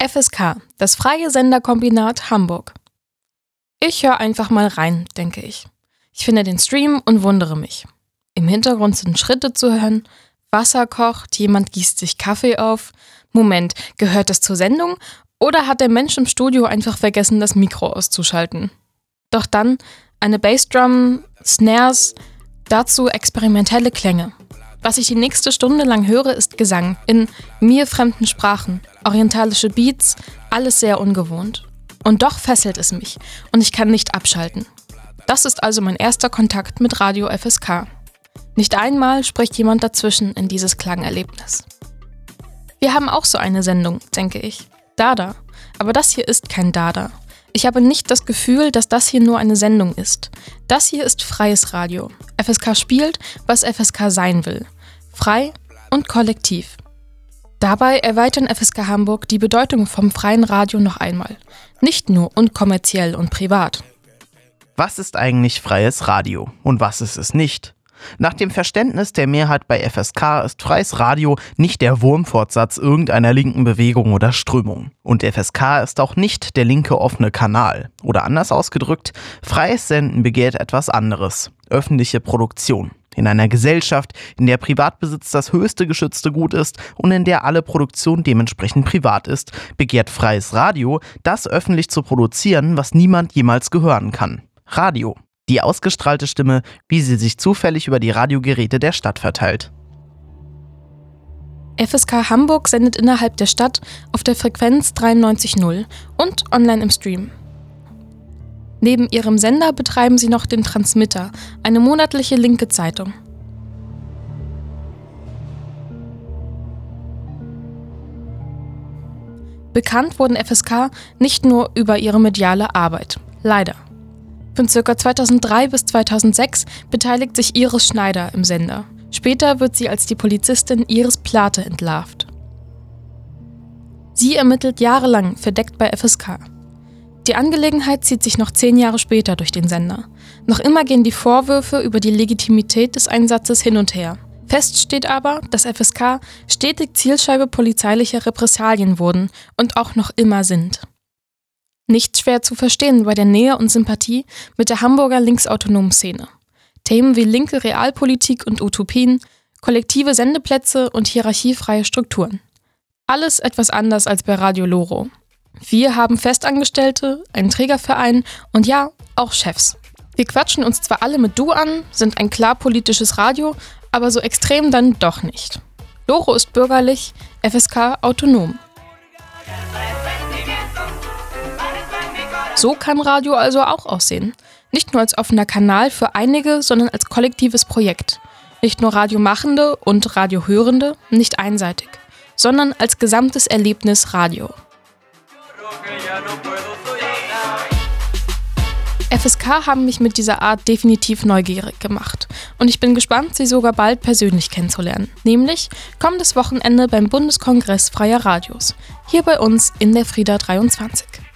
FSK, das freie Senderkombinat Hamburg. Ich höre einfach mal rein, denke ich. Ich finde den Stream und wundere mich. Im Hintergrund sind Schritte zu hören, Wasser kocht, jemand gießt sich Kaffee auf. Moment, gehört das zur Sendung? Oder hat der Mensch im Studio einfach vergessen, das Mikro auszuschalten? Doch dann eine Bassdrum, Snares, dazu experimentelle Klänge. Was ich die nächste Stunde lang höre, ist Gesang in mir fremden Sprachen, orientalische Beats, alles sehr ungewohnt. Und doch fesselt es mich und ich kann nicht abschalten. Das ist also mein erster Kontakt mit Radio FSK. Nicht einmal spricht jemand dazwischen in dieses Klangerlebnis. Wir haben auch so eine Sendung, denke ich. Dada. Aber das hier ist kein Dada. Ich habe nicht das Gefühl, dass das hier nur eine Sendung ist. Das hier ist freies Radio. FSK spielt, was FSK sein will. Frei und kollektiv. Dabei erweitern FSK Hamburg die Bedeutung vom freien Radio noch einmal. Nicht nur unkommerziell und privat. Was ist eigentlich freies Radio und was ist es nicht? Nach dem Verständnis der Mehrheit bei FSK ist freies Radio nicht der Wurmfortsatz irgendeiner linken Bewegung oder Strömung. Und FSK ist auch nicht der linke offene Kanal. Oder anders ausgedrückt, freies Senden begehrt etwas anderes. Öffentliche Produktion. In einer Gesellschaft, in der Privatbesitz das höchste geschützte Gut ist und in der alle Produktion dementsprechend privat ist, begehrt freies Radio, das öffentlich zu produzieren, was niemand jemals gehören kann. Radio. Die ausgestrahlte Stimme, wie sie sich zufällig über die Radiogeräte der Stadt verteilt. FSK Hamburg sendet innerhalb der Stadt auf der Frequenz 93.0 und online im Stream. Neben ihrem Sender betreiben sie noch den Transmitter, eine monatliche linke Zeitung. Bekannt wurden FSK nicht nur über ihre mediale Arbeit. Leider. Von ca. 2003 bis 2006 beteiligt sich Iris Schneider im Sender. Später wird sie als die Polizistin Iris Plate entlarvt. Sie ermittelt jahrelang verdeckt bei FSK. Die Angelegenheit zieht sich noch 10 Jahre später durch den Sender. Noch immer gehen die Vorwürfe über die Legitimität des Einsatzes hin und her. Fest steht aber, dass FSK stetig Zielscheibe polizeilicher Repressalien wurden und auch noch immer sind. Nicht schwer zu verstehen bei der Nähe und Sympathie mit der Hamburger linksautonomen Szene. Themen wie linke Realpolitik und Utopien, kollektive Sendeplätze und hierarchiefreie Strukturen. Alles etwas anders als bei Radio Loro. Wir haben Festangestellte, einen Trägerverein und ja, auch Chefs. Wir quatschen uns zwar alle mit Du an, sind ein klar politisches Radio, aber so extrem dann doch nicht. Loro ist bürgerlich, FSK autonom. So kann Radio also auch aussehen. Nicht nur als offener Kanal für einige, sondern als kollektives Projekt. Nicht nur Radiomachende und Radiohörende, nicht einseitig, sondern als gesamtes Erlebnis Radio. FSK haben mich mit dieser Art definitiv neugierig gemacht. Und ich bin gespannt, sie sogar bald persönlich kennenzulernen. Nämlich kommendes Wochenende beim Bundeskongress Freier Radios. Hier bei uns in der Frieda 23.